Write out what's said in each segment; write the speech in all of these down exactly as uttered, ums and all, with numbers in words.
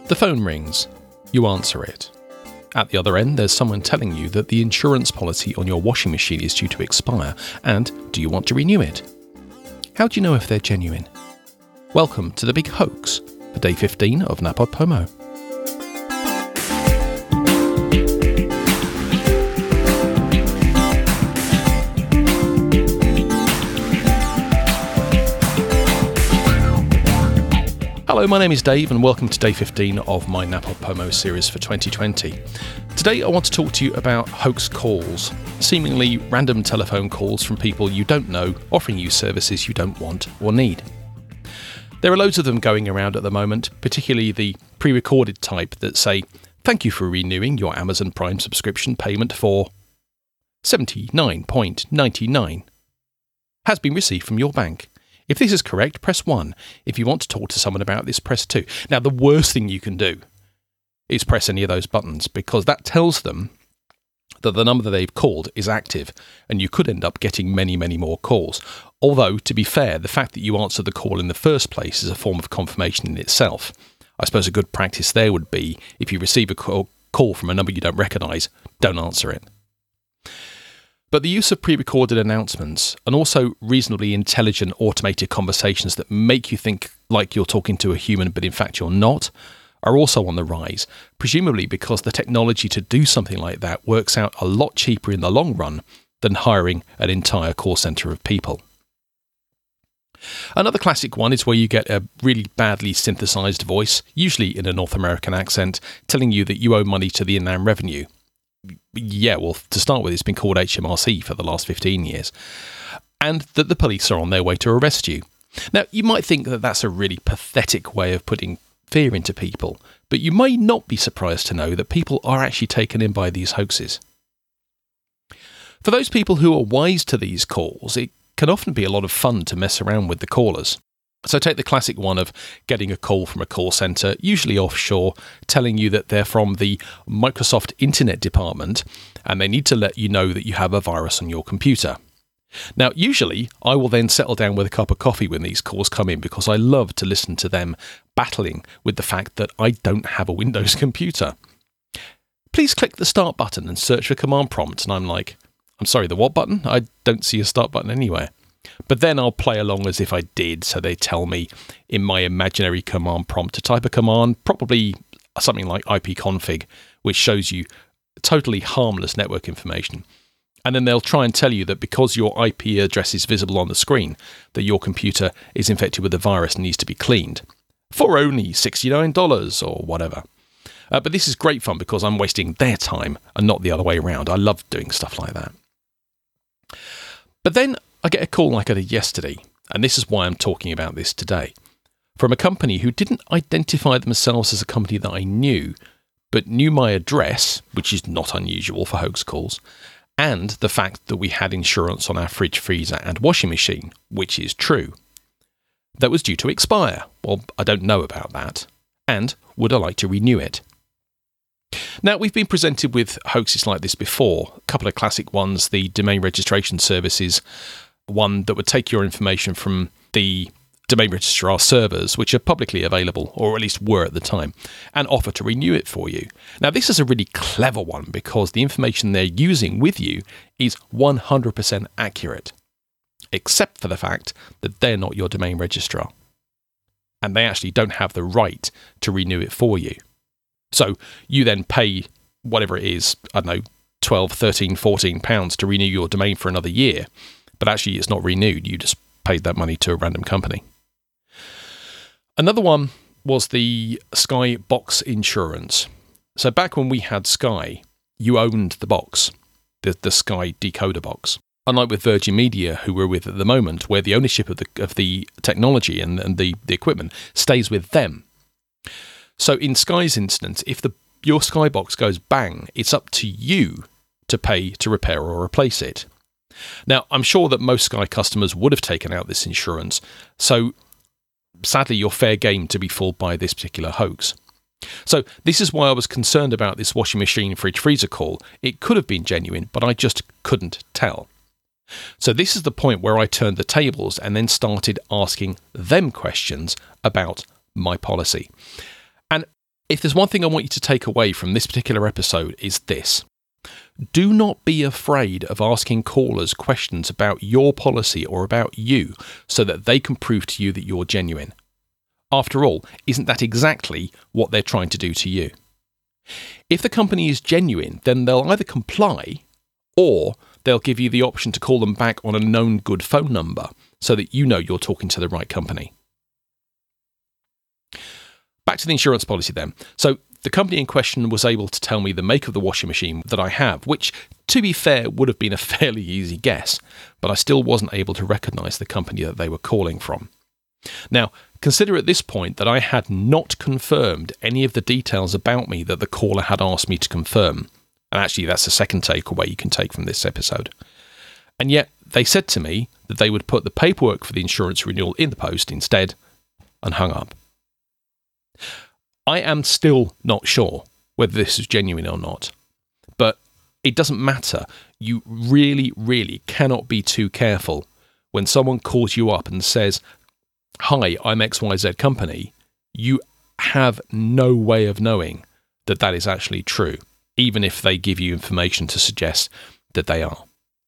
The phone rings. You answer it. At the other end, there's someone telling you that the insurance policy on your washing machine is due to expire, and do you want to renew it? How do you know if they're genuine? Welcome to the big hoax for day fifteen of NaPodPoMo. Hello, my name is Dave and welcome to day fifteen of my NaPodPoMo series for twenty twenty. Today I want to talk to you about hoax calls, seemingly random telephone calls from people you don't know offering you services you don't want or need. There are loads of them going around at the moment, particularly the pre-recorded type that say, "Thank you for renewing your Amazon Prime subscription payment for seventy-nine dollars and ninety-nine cents. Has been received from your bank. If this is correct, press one. If you want to talk to someone about this, press two. Now, the worst thing you can do is press any of those buttons, because that tells them that the number that they've called is active, and you could end up getting many, many more calls. Although, to be fair, the fact that you answered the call in the first place is a form of confirmation in itself. I suppose a good practice there would be, if you receive a call, call from a number you don't recognise, don't answer it. But the use of pre-recorded announcements and also reasonably intelligent automated conversations that make you think like you're talking to a human but in fact you're not are also on the rise, presumably because the technology to do something like that works out a lot cheaper in the long run than hiring an entire call centre of people. Another classic one is where you get a really badly synthesised voice, usually in a North American accent, telling you that you owe money to the Inland Revenue. Yeah, well, to start with, it's been called H M R C for the last fifteen years, and that the police are on their way to arrest you. Now, you might think that that's a really pathetic way of putting fear into people, but you may not be surprised to know that people are actually taken in by these hoaxes. For those people who are wise to these calls, it can often be a lot of fun to mess around with the callers. So take the classic one of getting a call from a call centre, usually offshore, telling you that they're from the Microsoft Internet department and they need to let you know that you have a virus on your computer. Now, usually I will then settle down with a cup of coffee when these calls come in, because I love to listen to them battling with the fact that I don't have a Windows computer. Please click the start button and search for command prompt. And I'm like, I'm sorry, the what button? I don't see a start button anywhere. But then I'll play along as if I did, so they tell me in my imaginary command prompt to type a command, probably something like ipconfig, which shows you totally harmless network information. And then they'll try and tell you that because your I P address is visible on the screen, that your computer is infected with a virus and needs to be cleaned for only sixty-nine dollars or whatever. Uh, but this is great fun because I'm wasting their time and not the other way around. I love doing stuff like that. But then I get a call like I did yesterday, and this is why I'm talking about this today, from a company who didn't identify themselves as a company that I knew, but knew my address, which is not unusual for hoax calls, and the fact that we had insurance on our fridge, freezer and washing machine, which is true, that was due to expire. Well, I don't know about that. And would I like to renew it? Now, we've been presented with hoaxes like this before. A couple of classic ones, the domain registration services, one that would take your information from the domain registrar servers, which are publicly available, or at least were at the time, and offer to renew it for you. Now, this is a really clever one because the information they're using with you is one hundred percent accurate, except for the fact that they're not your domain registrar, and they actually don't have the right to renew it for you. So you then pay whatever it is, I don't know, twelve, thirteen, fourteen pounds to renew your domain for another year, but actually it's not renewed. You just paid that money to a random company. Another one was the Sky box insurance. So back when we had Sky, you owned the box, the, the Sky decoder box. Unlike with Virgin Media, who we're with at the moment, where the ownership of the of the technology and, and the, the equipment stays with them. So in Sky's instance, if the your Sky box goes bang, it's up to you to pay to repair or replace it. Now, I'm sure that most Sky customers would have taken out this insurance, so sadly you're fair game to be fooled by this particular hoax. So this is why I was concerned about this washing machine fridge freezer call. It could have been genuine, but I just couldn't tell. So this is the point where I turned the tables and then started asking them questions about my policy. And If there's one thing I want you to take away from this particular episode, is this. Do not be afraid of asking callers questions about your policy or about you so that they can prove to you that you're genuine. After all, isn't that exactly what they're trying to do to you? If the company is genuine, then they'll either comply or they'll give you the option to call them back on a known good phone number so that you know you're talking to the right company. Back to the insurance policy then. So the company in question was able to tell me the make of the washing machine that I have, which, to be fair, would have been a fairly easy guess, but I still wasn't able to recognise the company that they were calling from. Now, consider at this point that I had not confirmed any of the details about me that the caller had asked me to confirm. And actually, that's the second takeaway you can take from this episode. And yet, they said to me that they would put the paperwork for the insurance renewal in the post instead, and hung up. I am still not sure whether this is genuine or not, but it doesn't matter. You really, really cannot be too careful when someone calls you up and says, "Hi, I'm X Y Z company." You have no way of knowing that that is actually true, even if they give you information to suggest that they are.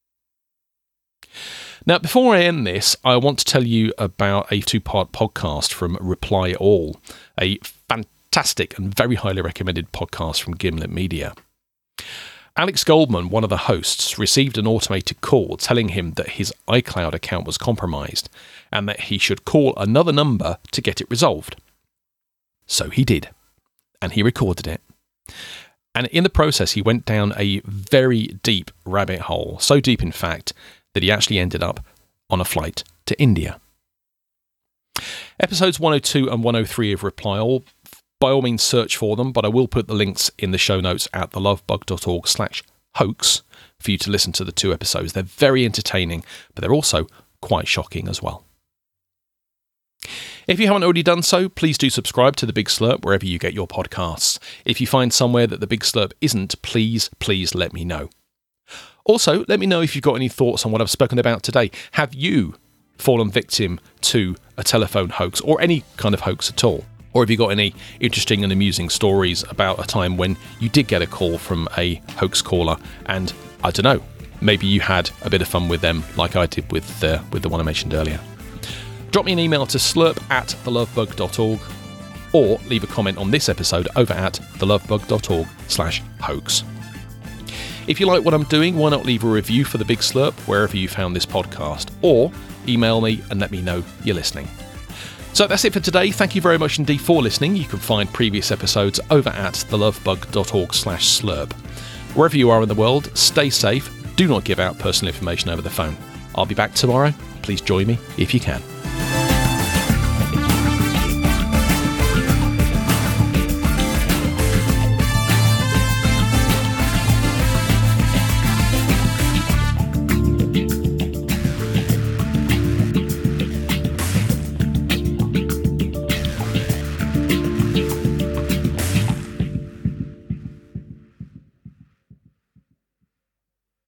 Now, before I end this, I want to tell you about a two-part podcast from Reply All, a fantastic and very highly recommended podcast from Gimlet Media. Alex Goldman, one of the hosts, received an automated call telling him that his iCloud account was compromised and that he should call another number to get it resolved. So he did, and he recorded it. And in the process, he went down a very deep rabbit hole, so deep, in fact, that he actually ended up on a flight to India. Episodes one oh two and one oh three of Reply All, by all means search for them, but I will put the links in the show notes at thelovebug.org slash hoax for you to listen to the two episodes. They're very entertaining, but they're also quite shocking as well. If you haven't already done so, please do subscribe to The Big Slurp wherever you get your podcasts. If you find somewhere that The Big Slurp isn't, please, please let me know. Also, let me know if you've got any thoughts on what I've spoken about today. Have you fallen victim to a telephone hoax or any kind of hoax at all? Or have you got any interesting and amusing stories about a time when you did get a call from a hoax caller and, I don't know, maybe you had a bit of fun with them like I did with, uh, with the one I mentioned earlier? Drop me an email to slurp at thelovebug dot org or leave a comment on this episode over at thelovebug.org slash hoax. If you like what I'm doing, why not leave a review for The Big Slurp wherever you found this podcast, or email me and let me know you're listening. So that's it for today. Thank you very much indeed for listening. You can find previous episodes over at thelovebug.org slash slurp. Wherever you are in the world, stay safe. Do not give out personal information over the phone. I'll be back tomorrow. Please join me if you can.